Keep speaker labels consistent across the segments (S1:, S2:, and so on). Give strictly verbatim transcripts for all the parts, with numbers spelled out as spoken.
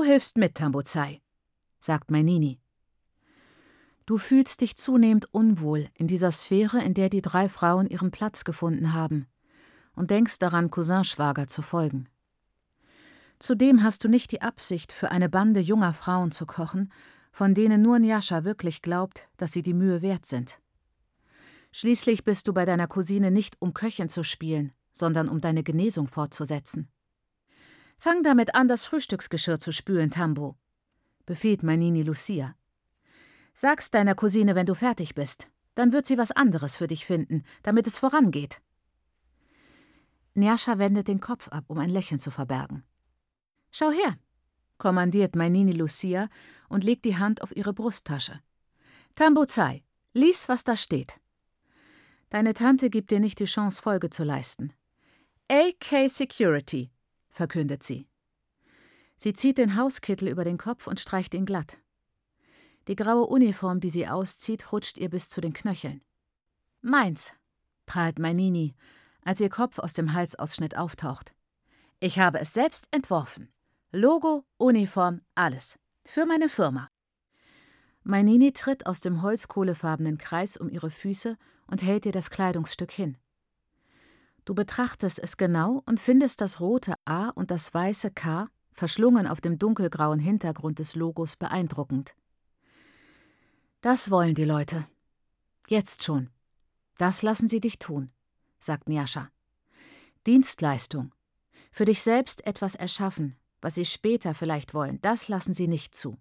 S1: hilfst mit, Tambuzai, sagt Mainini. Du fühlst dich zunehmend unwohl in dieser Sphäre, in der die drei Frauen ihren Platz gefunden haben, und denkst daran, Cousinschwager zu folgen. Zudem hast du nicht die Absicht, für eine Bande junger Frauen zu kochen, von denen nur Nyasha wirklich glaubt, dass sie die Mühe wert sind. Schließlich bist du bei deiner Cousine nicht, um Köchin zu spielen, sondern um deine Genesung fortzusetzen. Fang damit an, das Frühstücksgeschirr zu spülen, Tambo, befiehlt Mainini Lucia. Sag's deiner Cousine, wenn du fertig bist, dann wird sie was anderes für dich finden, damit es vorangeht. Nyasha wendet den Kopf ab, um ein Lächeln zu verbergen. Schau her, kommandiert Mainini Lucia und legt die Hand auf ihre Brusttasche. Tambuzai, lies, was da steht. Deine Tante gibt dir nicht die Chance, Folge zu leisten. A K Security, verkündet sie. Sie zieht den Hauskittel über den Kopf und streicht ihn glatt. Die graue Uniform, die sie auszieht, rutscht ihr bis zu den Knöcheln. Meins, prahlt Mainini, als ihr Kopf aus dem Halsausschnitt auftaucht. Ich habe es selbst entworfen. Logo, Uniform, alles. Für meine Firma. Mainini tritt aus dem holzkohlefarbenen Kreis um ihre Füße und hält ihr das Kleidungsstück hin. Du betrachtest es genau und findest das rote A und das weiße K, verschlungen auf dem dunkelgrauen Hintergrund des Logos, beeindruckend. Das wollen die Leute. Jetzt schon. Das lassen sie dich tun, sagt Nyasha. Dienstleistung. Für dich selbst etwas erschaffen, was sie später vielleicht wollen, das lassen sie nicht zu.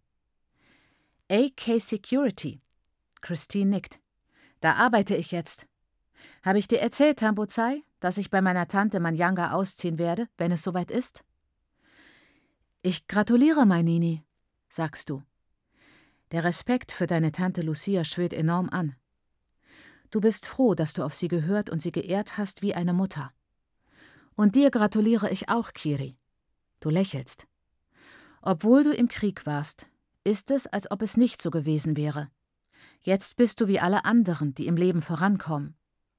S1: A K Security. Christine nickt. Da arbeite ich jetzt. Habe ich dir erzählt, Tambuzai, dass ich bei meiner Tante Manyanga ausziehen werde, wenn es soweit ist? Ich gratuliere, Mainini, sagst du. Der Respekt für deine Tante Lucia schwillt enorm an. Du bist froh, dass du auf sie gehört und sie geehrt hast wie eine Mutter. Und dir gratuliere ich auch, Kiri. Du lächelst. Obwohl du im Krieg warst, ist es, als ob es nicht so gewesen wäre. Jetzt bist du wie alle anderen, die im Leben vorankommen.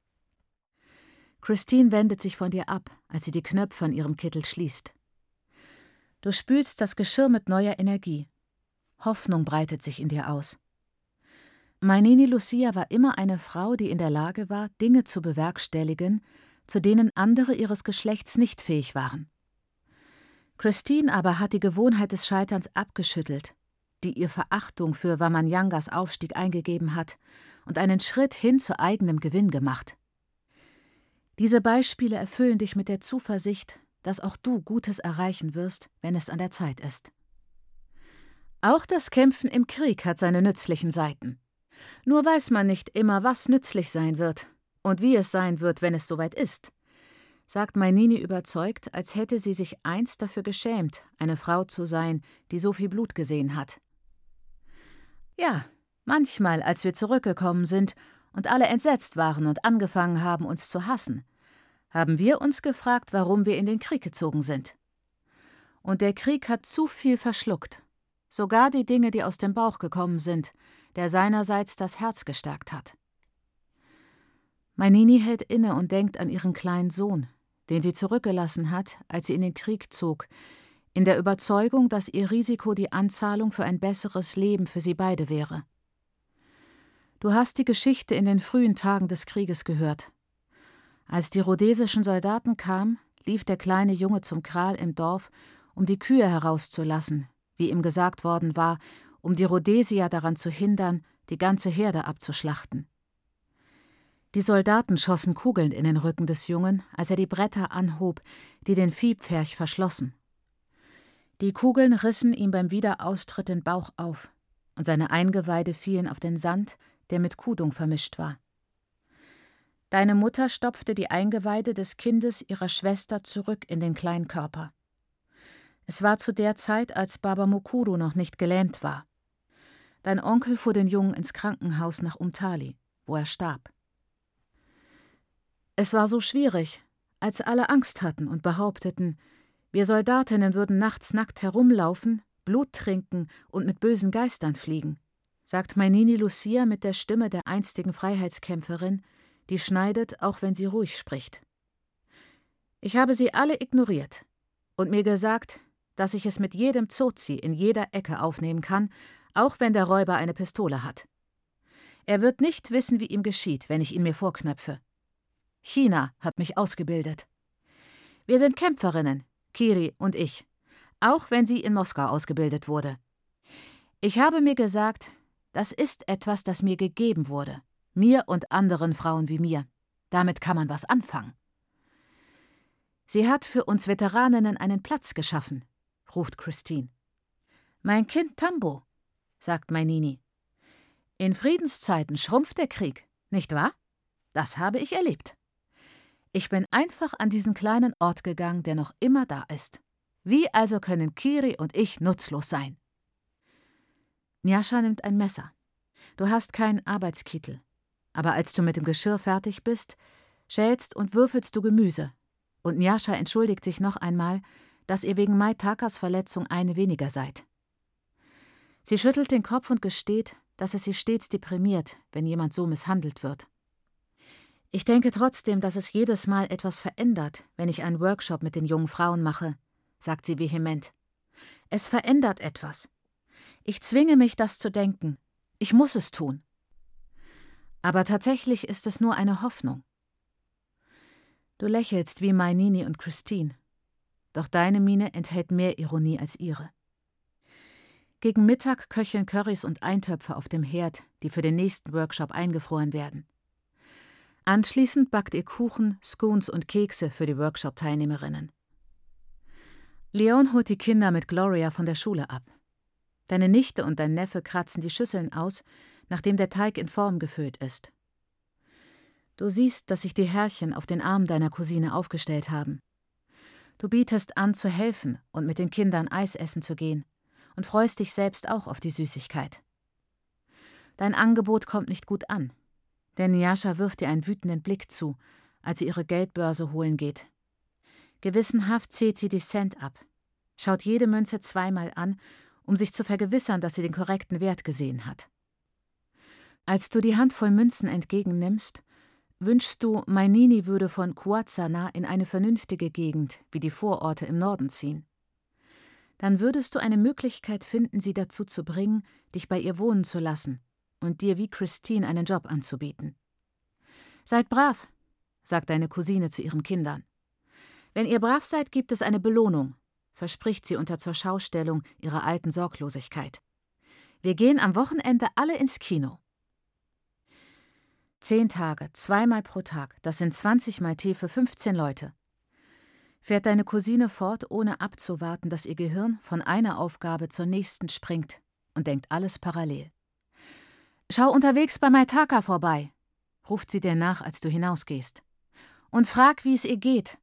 S1: Christine wendet sich von dir ab, als sie die Knöpfe an ihrem Kittel schließt. Du spülst das Geschirr mit neuer Energie. Hoffnung breitet sich in dir aus. Mainini Lucia war immer eine Frau, die in der Lage war, Dinge zu bewerkstelligen, zu denen andere ihres Geschlechts nicht fähig waren. Christine aber hat die Gewohnheit des Scheiterns abgeschüttelt, die ihr Verachtung für Wamanyangas Aufstieg eingegeben hat und einen Schritt hin zu eigenem Gewinn gemacht. Diese Beispiele erfüllen dich mit der Zuversicht, dass auch du Gutes erreichen wirst, wenn es an der Zeit ist. Auch das Kämpfen im Krieg hat seine nützlichen Seiten. Nur weiß man nicht immer, was nützlich sein wird und wie es sein wird, wenn es soweit ist, sagt Mainini überzeugt, als hätte sie sich einst dafür geschämt, eine Frau zu sein, die so viel Blut gesehen hat. Ja, manchmal, als wir zurückgekommen sind und alle entsetzt waren und angefangen haben, uns zu hassen, haben wir uns gefragt, warum wir in den Krieg gezogen sind. Und der Krieg hat zu viel verschluckt. Sogar die Dinge, die aus dem Bauch gekommen sind, der seinerseits das Herz gestärkt hat. Mainini hält inne und denkt an ihren kleinen Sohn, den sie zurückgelassen hat, als sie in den Krieg zog, in der Überzeugung, dass ihr Risiko die Anzahlung für ein besseres Leben für sie beide wäre. Du hast die Geschichte in den frühen Tagen des Krieges gehört. Als die rhodesischen Soldaten kamen, lief der kleine Junge zum Kral im Dorf, um die Kühe herauszulassen, wie ihm gesagt worden war, um die Rhodesier daran zu hindern, die ganze Herde abzuschlachten. Die Soldaten schossen Kugeln in den Rücken des Jungen, als er die Bretter anhob, die den Viehpferch verschlossen. Die Kugeln rissen ihm beim Wiederaustritt den Bauch auf, und seine Eingeweide fielen auf den Sand, der mit Kudung vermischt war. Deine Mutter stopfte die Eingeweide des Kindes ihrer Schwester zurück in den kleinen Körper. Es war zu der Zeit, als Baba Mukuru noch nicht gelähmt war. Dein Onkel fuhr den Jungen ins Krankenhaus nach Umtali, wo er starb. Es war so schwierig, als alle Angst hatten und behaupteten, wir Soldatinnen würden nachts nackt herumlaufen, Blut trinken und mit bösen Geistern fliegen, sagt Mainini Lucia mit der Stimme der einstigen Freiheitskämpferin, die schneidet, auch wenn sie ruhig spricht. Ich habe sie alle ignoriert und mir gesagt, dass ich es mit jedem Zozi in jeder Ecke aufnehmen kann, auch wenn der Räuber eine Pistole hat. Er wird nicht wissen, wie ihm geschieht, wenn ich ihn mir vorknöpfe. China hat mich ausgebildet. Wir sind Kämpferinnen, Kiri und ich, auch wenn sie in Moskau ausgebildet wurde. Ich habe mir gesagt, das ist etwas, das mir gegeben wurde, mir und anderen Frauen wie mir. Damit kann man was anfangen. Sie hat für uns Veteraninnen einen Platz geschaffen, ruft Christine. Mein Kind Tambo, sagt Mainini. In Friedenszeiten schrumpft der Krieg, nicht wahr? Das habe ich erlebt. Ich bin einfach an diesen kleinen Ort gegangen, der noch immer da ist. Wie also können Kiri und ich nutzlos sein? Njascha nimmt ein Messer. Du hast keinen Arbeitskittel. Aber als du mit dem Geschirr fertig bist, schälst und würfelst du Gemüse. Und Njascha entschuldigt sich noch einmal, dass ihr wegen Maitakas Verletzung eine weniger seid. Sie schüttelt den Kopf und gesteht, dass es sie stets deprimiert, wenn jemand so misshandelt wird. Ich denke trotzdem, dass es jedes Mal etwas verändert, wenn ich einen Workshop mit den jungen Frauen mache, sagt sie vehement. Es verändert etwas. Ich zwinge mich, das zu denken. Ich muss es tun. Aber tatsächlich ist es nur eine Hoffnung. Du lächelst wie Mainini und Christine. Doch deine Miene enthält mehr Ironie als ihre. Gegen Mittag köcheln Currys und Eintöpfe auf dem Herd, die für den nächsten Workshop eingefroren werden. Anschließend backt ihr Kuchen, Scones und Kekse für die Workshop-Teilnehmerinnen. Leon holt die Kinder mit Gloria von der Schule ab. Deine Nichte und dein Neffe kratzen die Schüsseln aus, nachdem der Teig in Form gefüllt ist. Du siehst, dass sich die Herrchen auf den Arm deiner Cousine aufgestellt haben. Du bietest an, zu helfen und mit den Kindern Eis essen zu gehen und freust dich selbst auch auf die Süßigkeit. Dein Angebot kommt nicht gut an, denn Njascha wirft dir einen wütenden Blick zu, als sie ihre Geldbörse holen geht. Gewissenhaft zählt sie die Cent ab, schaut jede Münze zweimal an, um sich zu vergewissern, dass sie den korrekten Wert gesehen hat. Als du die Handvoll Münzen entgegennimmst, wünschst du, Mainini würde von Cuarzana in eine vernünftige Gegend wie die Vororte im Norden ziehen. Dann würdest du eine Möglichkeit finden, sie dazu zu bringen, dich bei ihr wohnen zu lassen und dir wie Christine einen Job anzubieten. Seid brav, sagt deine Cousine zu ihren Kindern. Wenn ihr brav seid, gibt es eine Belohnung, verspricht sie unter zur Schaustellung ihrer alten Sorglosigkeit. Wir gehen am Wochenende alle ins Kino. Zehn Tage, zweimal pro Tag, das sind zwanzig mal Tee für fünfzehn Leute. Fährt deine Cousine fort, ohne abzuwarten, dass ihr Gehirn von einer Aufgabe zur nächsten springt und denkt alles parallel. »Schau unterwegs bei Maitaka vorbei«, ruft sie dir nach, als du hinausgehst. »Und frag, wie es ihr geht.«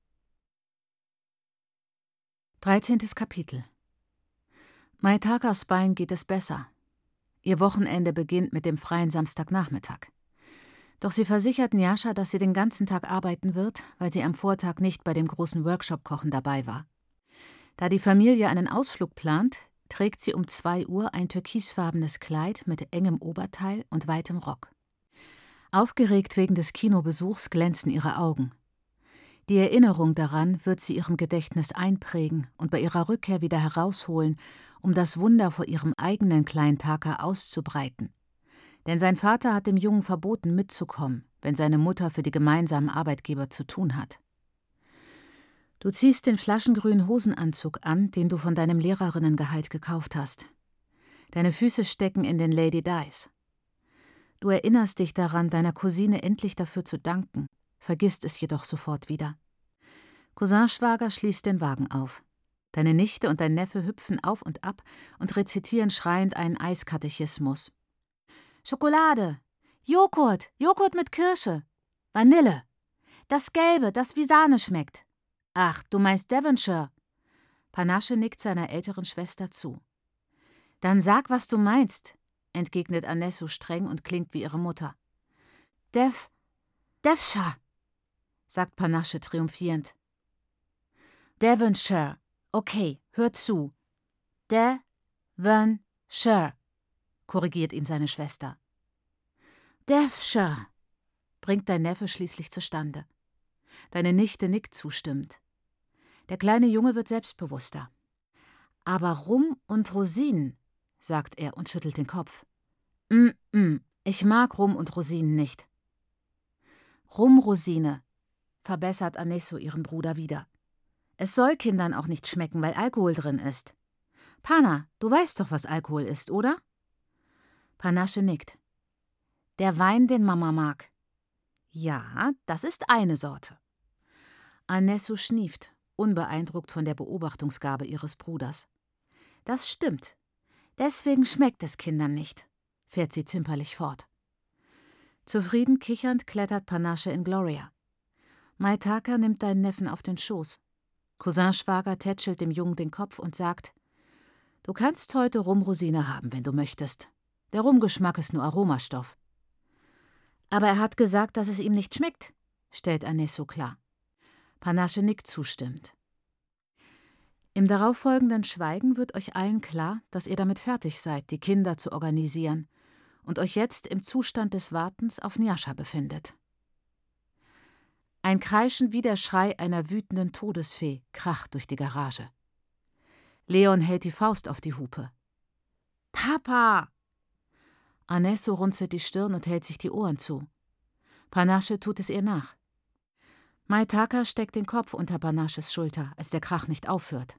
S1: dreizehntes Kapitel. Maitakas Bein geht es besser. Ihr Wochenende beginnt mit dem freien Samstagnachmittag. Doch sie versichert Njascha, dass sie den ganzen Tag arbeiten wird, weil sie am Vortag nicht bei dem großen Workshop-Kochen dabei war. Da die Familie einen Ausflug plant, trägt sie um zwei Uhr ein türkisfarbenes Kleid mit engem Oberteil und weitem Rock. Aufgeregt wegen des Kinobesuchs glänzen ihre Augen. Die Erinnerung daran wird sie ihrem Gedächtnis einprägen und bei ihrer Rückkehr wieder herausholen, um das Wunder vor ihrem eigenen Kleintaka auszubreiten. Denn sein Vater hat dem Jungen verboten, mitzukommen, wenn seine Mutter für die gemeinsamen Arbeitgeber zu tun hat. Du ziehst den flaschengrünen Hosenanzug an, den du von deinem Lehrerinnengehalt gekauft hast. Deine Füße stecken in den Lady Dies. Du erinnerst dich daran, deiner Cousine endlich dafür zu danken, vergisst es jedoch sofort wieder. Cousinschwager schließt den Wagen auf. Deine Nichte und dein Neffe hüpfen auf und ab und rezitieren schreiend einen Eiskatechismus. Schokolade, Joghurt, Joghurt mit Kirsche, Vanille, das Gelbe, das wie Sahne schmeckt. Ach, du meinst Devonshire. Panasche nickt seiner älteren Schwester zu. Dann sag, was du meinst, entgegnet Anesso streng und klingt wie ihre Mutter. Dev, Devshire, sagt Panasche triumphierend. Devonshire, okay, hör zu. Devonshire, korrigiert ihn seine Schwester. Devshire, bringt dein Neffe schließlich zustande. Deine Nichte nickt zustimmend. Der kleine Junge wird selbstbewusster. Aber Rum und Rosinen, sagt er und schüttelt den Kopf. Mm, mm, ich mag Rum und Rosinen nicht. Rumrosine, verbessert Anesso ihren Bruder wieder. Es soll Kindern auch nicht schmecken, weil Alkohol drin ist. Pana, du weißt doch, was Alkohol ist, oder? Panasche nickt. Der Wein, den Mama mag. Ja, das ist eine Sorte. Anesso schnieft, unbeeindruckt von der Beobachtungsgabe ihres Bruders. Das stimmt. Deswegen schmeckt es Kindern nicht, fährt sie zimperlich fort. Zufrieden kichernd klettert Panasche in Gloria. Maitaka nimmt deinen Neffen auf den Schoß. Cousinschwager tätschelt dem Jungen den Kopf und sagt: Du kannst heute Rumrosine haben, wenn du möchtest. Der Rumgeschmack ist nur Aromastoff. Aber er hat gesagt, dass es ihm nicht schmeckt, stellt Anesso klar. Panasche nickt zustimmend. Im darauffolgenden Schweigen wird euch allen klar, dass ihr damit fertig seid, die Kinder zu organisieren und euch jetzt im Zustand des Wartens auf Njascha befindet. Ein Kreischen wie der Schrei einer wütenden Todesfee kracht durch die Garage. Leon hält die Faust auf die Hupe. »Papa!« Anesso runzelt die Stirn und hält sich die Ohren zu. Panasche tut es ihr nach. Maitaka steckt den Kopf unter Panasches Schulter, als der Krach nicht aufhört.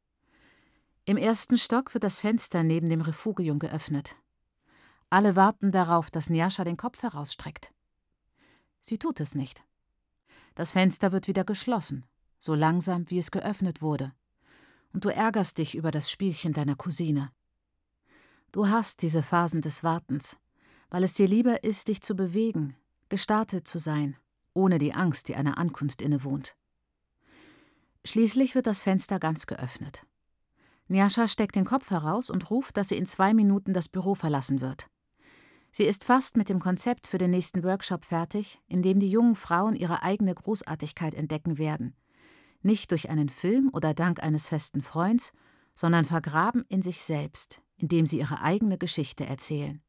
S1: Im ersten Stock wird das Fenster neben dem Refugium geöffnet. Alle warten darauf, dass Njascha den Kopf herausstreckt. Sie tut es nicht. Das Fenster wird wieder geschlossen, so langsam, wie es geöffnet wurde. Und du ärgerst dich über das Spielchen deiner Cousine. Du hast diese Phasen des Wartens, weil es dir lieber ist, dich zu bewegen, gestartet zu sein, ohne die Angst, die einer Ankunft innewohnt. Schließlich wird das Fenster ganz geöffnet. Njascha steckt den Kopf heraus und ruft, dass sie in zwei Minuten das Büro verlassen wird. Sie ist fast mit dem Konzept für den nächsten Workshop fertig, in dem die jungen Frauen ihre eigene Großartigkeit entdecken werden. Nicht durch einen Film oder dank eines festen Freunds, sondern vergraben in sich selbst, indem sie ihre eigene Geschichte erzählen.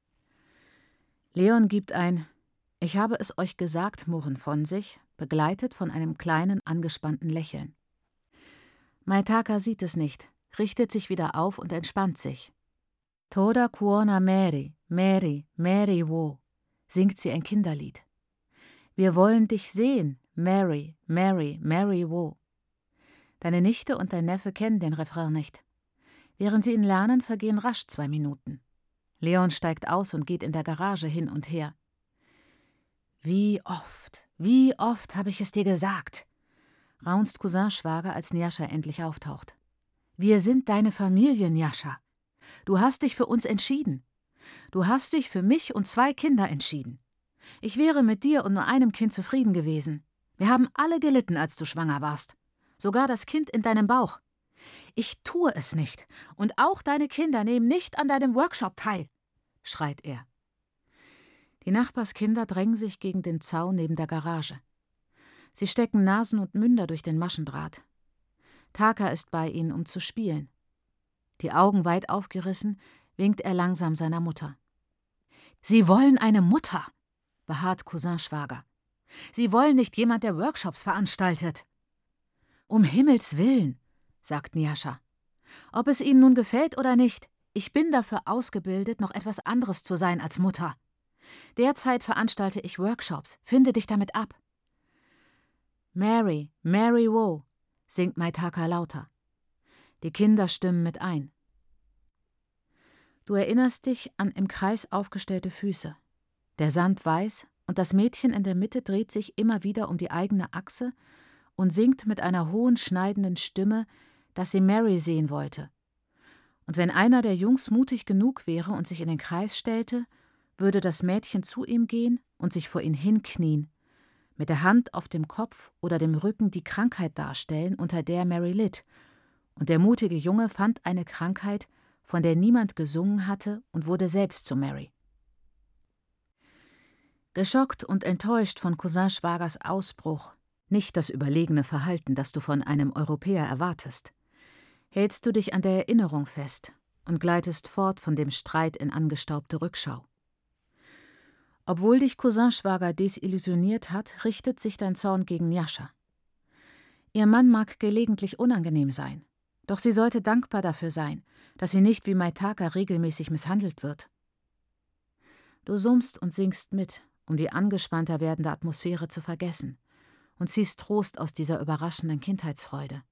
S1: Leon gibt ein »Ich habe es euch gesagt« Murren von sich, begleitet von einem kleinen, angespannten Lächeln. Maitaka sieht es nicht, richtet sich wieder auf und entspannt sich. »Toda kuona Mary, Mary, Mary wo«, singt sie ein Kinderlied. »Wir wollen dich sehen, Mary, Mary, Mary wo.« Deine Nichte und dein Neffe kennen den Refrain nicht. Während sie ihn lernen, vergehen rasch zwei Minuten. Leon steigt aus und geht in der Garage hin und her. »Wie oft, wie oft habe ich es dir gesagt«, raunzt Cousinschwager, als Njascha endlich auftaucht. »Wir sind deine Familie, Njascha. Du hast dich für uns entschieden. Du hast dich für mich und zwei Kinder entschieden. Ich wäre mit dir und nur einem Kind zufrieden gewesen. Wir haben alle gelitten, als du schwanger warst. Sogar das Kind in deinem Bauch. Ich tue es nicht. Und auch deine Kinder nehmen nicht an deinem Workshop teil«, schreit er. Die Nachbarskinder drängen sich gegen den Zaun neben der Garage. Sie stecken Nasen und Münder durch den Maschendraht. Taka ist bei ihnen, um zu spielen. Die Augen weit aufgerissen, winkt er langsam seiner Mutter. »Sie wollen eine Mutter«, beharrt Cousinschwager. »Sie wollen nicht jemand, der Workshops veranstaltet.« »Um Himmels Willen«, sagt Njascha. »Ob es Ihnen nun gefällt oder nicht, ich bin dafür ausgebildet, noch etwas anderes zu sein als Mutter. Derzeit veranstalte ich Workshops, finde dich damit ab.« »Mary, Mary wo«, singt Maitaka lauter. Die Kinder stimmen mit ein. Du erinnerst dich an im Kreis aufgestellte Füße. Der Sand weiß und das Mädchen in der Mitte dreht sich immer wieder um die eigene Achse und singt mit einer hohen, schneidenden Stimme, dass sie Mary sehen wollte. Und wenn einer der Jungs mutig genug wäre und sich in den Kreis stellte, würde das Mädchen zu ihm gehen und sich vor ihn hinknien, mit der Hand auf dem Kopf oder dem Rücken die Krankheit darstellen, unter der Mary litt, und der mutige Junge fand eine Krankheit, von der niemand gesungen hatte, und wurde selbst zu Mary. Geschockt und enttäuscht von Cousinschwagers Ausbruch, nicht das überlegene Verhalten, das du von einem Europäer erwartest, hältst du dich an der Erinnerung fest und gleitest fort von dem Streit in angestaubte Rückschau. Obwohl dich Cousinschwager desillusioniert hat, richtet sich dein Zorn gegen Njascha. Ihr Mann mag gelegentlich unangenehm sein, Doch sie sollte dankbar dafür sein, dass sie nicht wie Maitaka regelmäßig misshandelt wird. Du summst und singst mit, um die angespannter werdende Atmosphäre zu vergessen, und ziehst Trost aus dieser überraschenden Kindheitsfreude.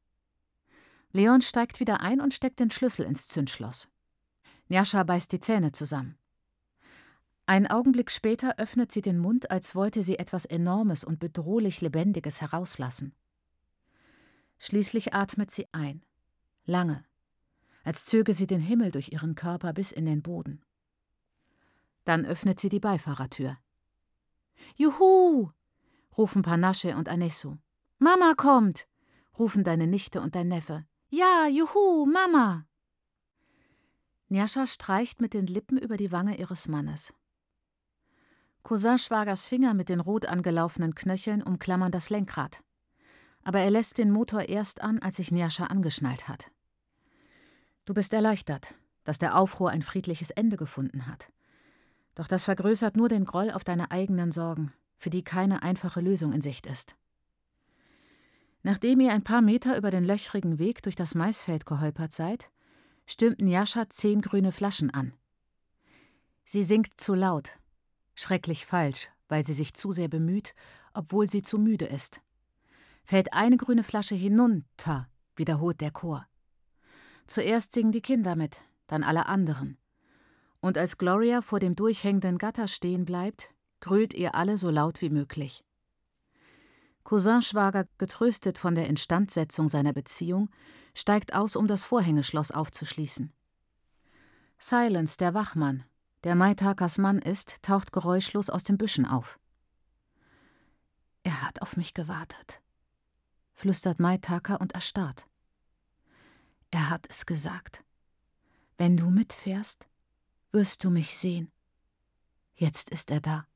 S1: Leon steigt wieder ein und steckt den Schlüssel ins Zündschloss. Njascha beißt die Zähne zusammen. Einen Augenblick später öffnet sie den Mund, als wollte sie etwas Enormes und bedrohlich Lebendiges herauslassen. Schließlich atmet sie ein, lange, als zöge sie den Himmel durch ihren Körper bis in den Boden. Dann öffnet sie die Beifahrertür. »Juhu!« rufen Panasche und Anesu. »Mama kommt!« rufen deine Nichte und dein Neffe. »Ja, juhu, Mama!« Njascha streicht mit den Lippen über die Wange ihres Mannes. Cousin-Schwagers Finger mit den rot angelaufenen Knöcheln umklammern das Lenkrad. Aber er lässt den Motor erst an, als sich Njascha angeschnallt hat. Du bist erleichtert, dass der Aufruhr ein friedliches Ende gefunden hat. Doch das vergrößert nur den Groll auf deine eigenen Sorgen, für die keine einfache Lösung in Sicht ist. Nachdem ihr ein paar Meter über den löchrigen Weg durch das Maisfeld geholpert seid, stimmt Njascha zehn grüne Flaschen an. Sie singt zu laut. Schrecklich falsch, weil sie sich zu sehr bemüht, obwohl sie zu müde ist. Fällt eine grüne Flasche hinunter, wiederholt der Chor. Zuerst singen die Kinder mit, dann alle anderen. Und als Gloria vor dem durchhängenden Gatter stehen bleibt, grölt ihr alle so laut wie möglich. Cousin-Schwager, getröstet von der Instandsetzung seiner Beziehung, steigt aus, um das Vorhängeschloss aufzuschließen. Silence, der Wachmann, der Maitakas Mann ist, taucht geräuschlos aus den Büschen auf. »Er hat auf mich gewartet«, flüstert Maitaka und erstarrt. »Er hat es gesagt. Wenn du mitfährst, wirst du mich sehen. Jetzt ist er da.«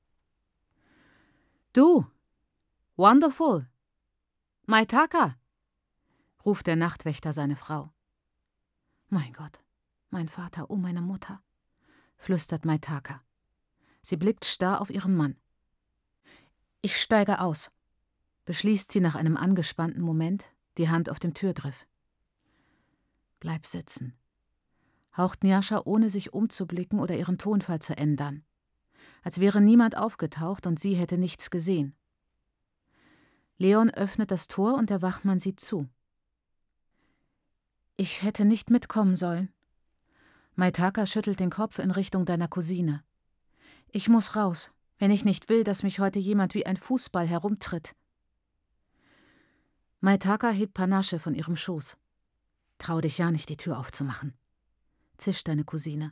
S1: »Du! Wonderful! Maitaka!« ruft der Nachtwächter seine Frau. »Mein Gott, mein Vater, oh meine Mutter«, flüstert Maitaka. Sie blickt starr auf ihren Mann. »Ich steige aus«, beschließt sie nach einem angespannten Moment, die Hand auf dem Türgriff. »Bleib sitzen«, haucht Njascha, ohne sich umzublicken oder ihren Tonfall zu ändern. Als wäre niemand aufgetaucht und sie hätte nichts gesehen. Leon öffnet das Tor und der Wachmann sieht zu. »Ich hätte nicht mitkommen sollen.« Maitaka schüttelt den Kopf in Richtung deiner Cousine. »Ich muss raus, wenn ich nicht will, dass mich heute jemand wie ein Fußball herumtritt.« Maitaka hebt Panasche von ihrem Schoß. »Trau dich ja nicht, die Tür aufzumachen«, zischt deine Cousine.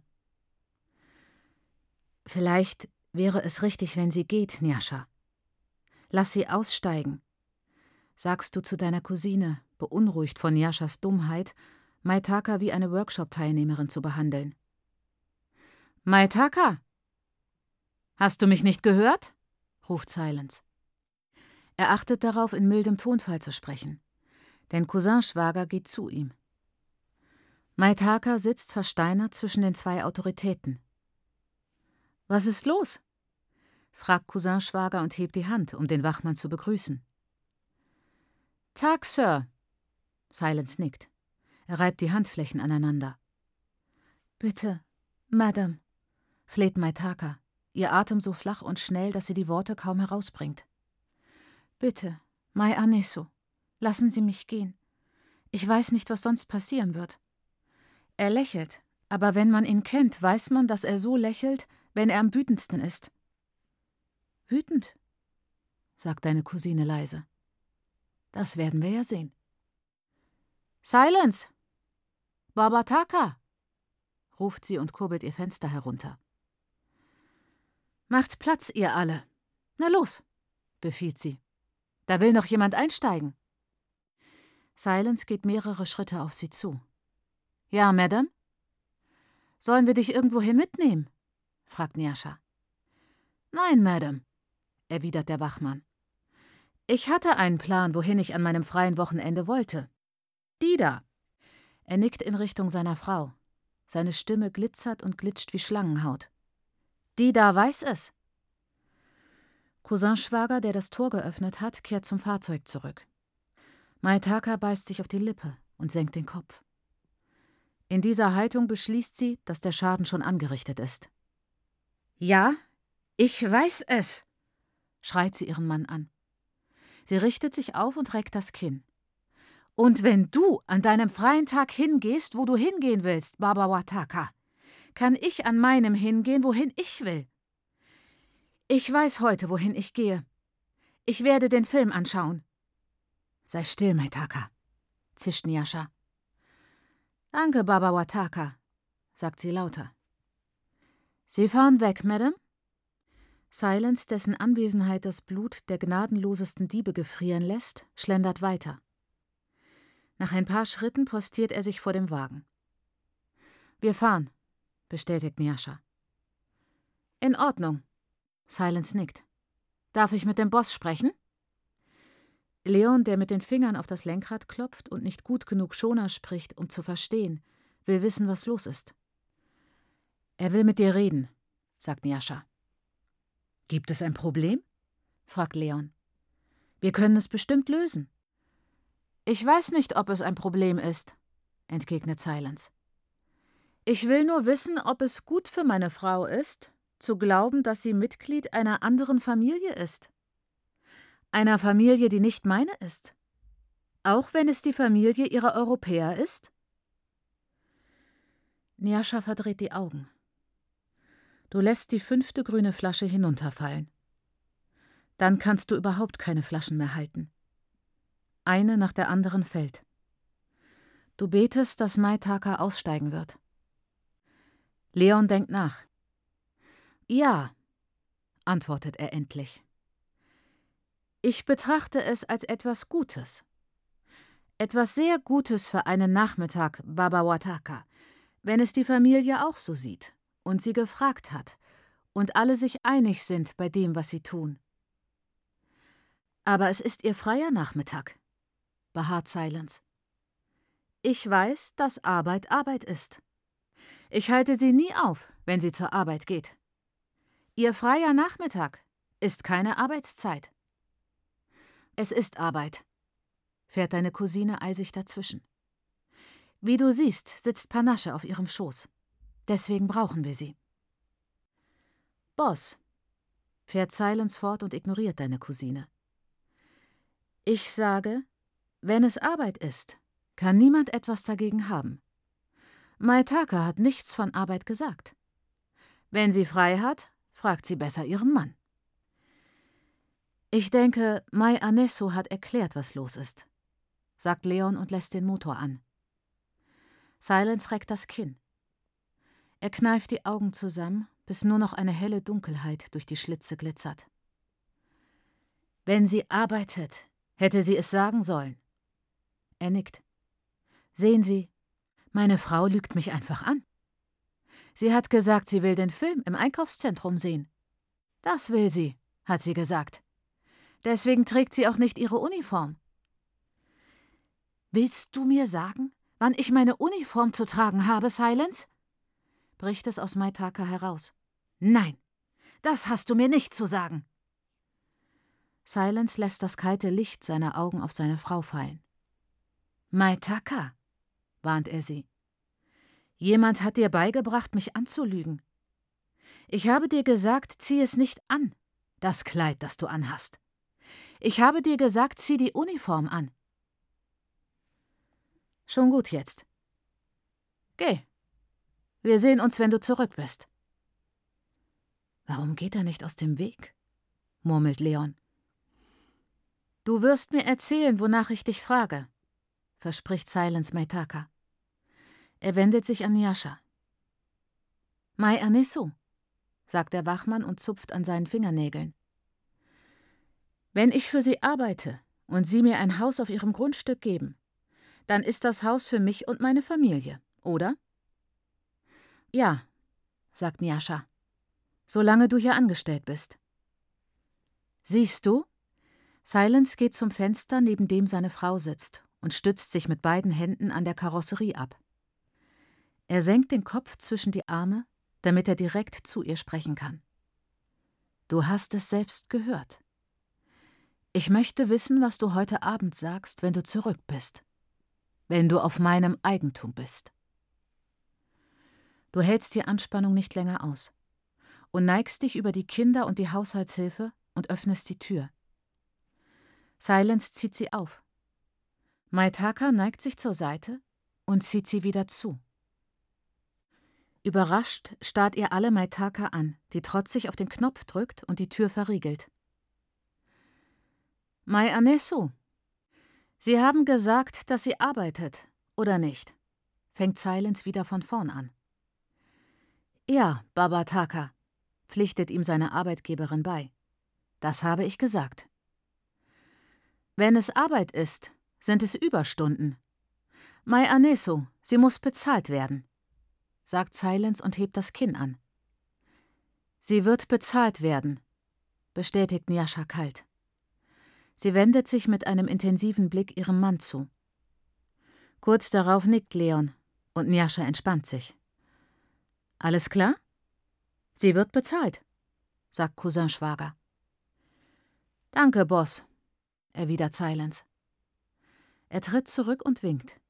S1: »Vielleicht wäre es richtig, wenn sie geht, Njascha. Lass sie aussteigen«, sagst du zu deiner Cousine, beunruhigt von Njaschas Dummheit, Maitaka wie eine Workshop-Teilnehmerin zu behandeln. »Maitaka! Hast du mich nicht gehört?« ruft Silence. Er achtet darauf, in mildem Tonfall zu sprechen, denn Cousin-Schwager geht zu ihm. Maitaka sitzt versteinert zwischen den zwei Autoritäten. »Was ist los?« fragt Cousin-Schwager und hebt die Hand, um den Wachmann zu begrüßen. »Tag, Sir«, Silence nickt. Er reibt die Handflächen aneinander. »Bitte, Madame«, fleht Maitaka, ihr Atem so flach und schnell, dass sie die Worte kaum herausbringt. »Bitte, Mai Anesu, lassen Sie mich gehen. Ich weiß nicht, was sonst passieren wird.« Er lächelt, aber wenn man ihn kennt, weiß man, dass er so lächelt, wenn er am wütendsten ist. »Wütend?«, sagt deine Cousine leise. »Das werden wir ja sehen.« »Silence! Babataka!« ruft sie und kurbelt ihr Fenster herunter. »Macht Platz, ihr alle! Na los!« befiehlt sie. »Da will noch jemand einsteigen.« Silence geht mehrere Schritte auf sie zu. »Ja, Madame?« »Sollen wir dich irgendwohin mitnehmen?« fragt Njascha. »Nein, Madame«, erwidert der Wachmann. »Ich hatte einen Plan, wohin ich an meinem freien Wochenende wollte. Die da!« Er nickt in Richtung seiner Frau. Seine Stimme glitzert und glitscht wie Schlangenhaut. »Die da weiß es!« Cousin-Schwager, der das Tor geöffnet hat, kehrt zum Fahrzeug zurück. Maitaka beißt sich auf die Lippe, und senkt den Kopf. In dieser Haltung beschließt sie, dass der Schaden schon angerichtet ist. »Ja, ich weiß es«, schreit sie ihren Mann an. Sie richtet sich auf und reckt das Kinn. »Und wenn du an deinem freien Tag hingehst, wo du hingehen willst, Baba Wataka, kann ich an meinem hingehen, wohin ich will. Ich weiß heute, wohin ich gehe. Ich werde den Film anschauen.« »Sei still, Maitaka«, zischt Nyasha. »Danke, Baba Wataka«, sagt sie lauter. »Sie fahren weg, Madame?« Silence, dessen Anwesenheit das Blut der gnadenlosesten Diebe gefrieren lässt, schlendert weiter. Nach ein paar Schritten postiert er sich vor dem Wagen. »Wir fahren«, bestätigt Nyasha. »In Ordnung«, Silence nickt. »Darf ich mit dem Boss sprechen?« Leon, der mit den Fingern auf das Lenkrad klopft und nicht gut genug Shona spricht, um zu verstehen, will wissen, was los ist. »Er will mit dir reden«, sagt Nyasha. »Gibt es ein Problem?« fragt Leon. »Wir können es bestimmt lösen.« »Ich weiß nicht, ob es ein Problem ist«, entgegnet Silence. »Ich will nur wissen, ob es gut für meine Frau ist, zu glauben, dass sie Mitglied einer anderen Familie ist. Einer Familie, die nicht meine ist. Auch wenn es die Familie ihrer Europäer ist?« Nyasha verdreht die Augen. Du lässt die fünfte grüne Flasche hinunterfallen. Dann kannst du überhaupt keine Flaschen mehr halten. Eine nach der anderen fällt. Du betest, dass Maitaka aussteigen wird. Leon denkt nach. »Ja«, antwortet er endlich. »Ich betrachte es als etwas Gutes. Etwas sehr Gutes für einen Nachmittag, Baba Wataka, wenn es die Familie auch so sieht und sie gefragt hat und alle sich einig sind bei dem, was sie tun. Aber es ist ihr freier Nachmittag«, beharrt Silence. »Ich weiß, dass Arbeit Arbeit ist. Ich halte sie nie auf, wenn sie zur Arbeit geht. Ihr freier Nachmittag ist keine Arbeitszeit.« »Es ist Arbeit«, fährt deine Cousine eisig dazwischen. »Wie du siehst, sitzt Panasche auf ihrem Schoß. Deswegen brauchen wir sie.« »Boss«, fährt Silence fort und ignoriert deine Cousine. »Ich sage, wenn es Arbeit ist, kann niemand etwas dagegen haben. Maitaka hat nichts von Arbeit gesagt. Wenn sie frei hat, fragt sie besser ihren Mann.« »Ich denke, Mai Anesso hat erklärt, was los ist«, sagt Leon und lässt den Motor an. Silence reckt das Kinn. Er kneift die Augen zusammen, bis nur noch eine helle Dunkelheit durch die Schlitze glitzert. »Wenn sie arbeitet, hätte sie es sagen sollen.« Er nickt. »Sehen Sie, meine Frau lügt mich einfach an. Sie hat gesagt, sie will den Film im Einkaufszentrum sehen. Das will sie, hat sie gesagt. Deswegen trägt sie auch nicht ihre Uniform.« »Willst du mir sagen, wann ich meine Uniform zu tragen habe, Silence?« bricht es aus Maitaka heraus. »Nein, das hast du mir nicht zu sagen.« Silence lässt das kalte Licht seiner Augen auf seine Frau fallen. »Maitaka«, warnt er sie. »Jemand hat dir beigebracht, mich anzulügen. Ich habe dir gesagt, zieh es nicht an, das Kleid, das du anhast. Ich habe dir gesagt, zieh die Uniform an.« »Schon gut jetzt. Geh. Wir sehen uns, wenn du zurück bist.« »Warum geht er nicht aus dem Weg?«, murmelt Leon. »Du wirst mir erzählen, wonach ich dich frage«, verspricht Silence Maitaka. Er wendet sich an Nyasha. »Mai Anesso«, sagt der Wachmann und zupft an seinen Fingernägeln. »Wenn ich für Sie arbeite und Sie mir ein Haus auf Ihrem Grundstück geben, dann ist das Haus für mich und meine Familie, oder?« »Ja«, sagt Nyasha, »solange du hier angestellt bist.« »Siehst du?« Silence geht zum Fenster, neben dem seine Frau sitzt, und stützt sich mit beiden Händen an der Karosserie ab. Er senkt den Kopf zwischen die Arme, damit er direkt zu ihr sprechen kann. »Du hast es selbst gehört. Ich möchte wissen, was du heute Abend sagst, wenn du zurück bist.« wenn du auf meinem Eigentum bist. Du hältst die Anspannung nicht länger aus und neigst dich über die Kinder und die Haushaltshilfe und öffnest die Tür. Silence zieht sie auf. Maitaka neigt sich zur Seite und zieht sie wieder zu. Überrascht starrt ihr alle Maitaka an, die trotzig auf den Knopf drückt und die Tür verriegelt. Mai Anesu, Sie haben gesagt, dass sie arbeitet, oder nicht? Fängt Silence wieder von vorn an. Ja, Baba Taka, pflichtet ihm seine Arbeitgeberin bei. Das habe ich gesagt. Wenn es Arbeit ist, sind es Überstunden. Mai Anesu, sie muss bezahlt werden, sagt Silence und hebt das Kinn an. Sie wird bezahlt werden, bestätigt Nyasha kalt. Sie wendet sich mit einem intensiven Blick ihrem Mann zu. Kurz darauf nickt Leon und Nyasha entspannt sich. Alles klar? Sie wird bezahlt, sagt Cousin-Schwager. Danke, Boss, erwidert Silence. Er tritt zurück und winkt.